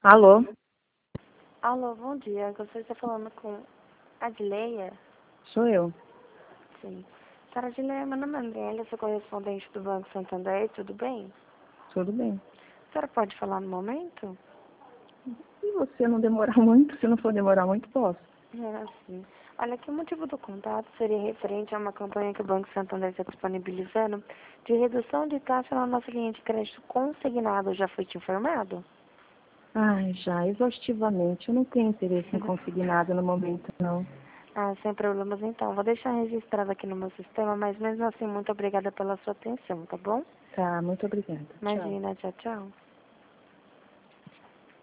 Alô? Alô, bom dia. Gostaria de estar falando com a Adileia? Sou eu. Sim. Senhora Adileia, meu nome é Andrélia, sou correspondente do Banco Santander, tudo bem? Tudo bem. A senhora pode falar no momento? Se você não demorar muito, se não for demorar muito, posso. Sim. Olha, aqui o motivo do contato seria referente a uma campanha que o Banco Santander está disponibilizando de redução de taxa na nossa linha de crédito consignado. Já foi te informado? Ai, já, exaustivamente. Eu não tenho interesse em consignado no momento, não. Sem problemas então. Vou deixar registrado aqui no meu sistema, mas mesmo assim, muito obrigada pela sua atenção, tá bom? Tá, muito obrigada. Tchau. Imagina, tchau, tchau.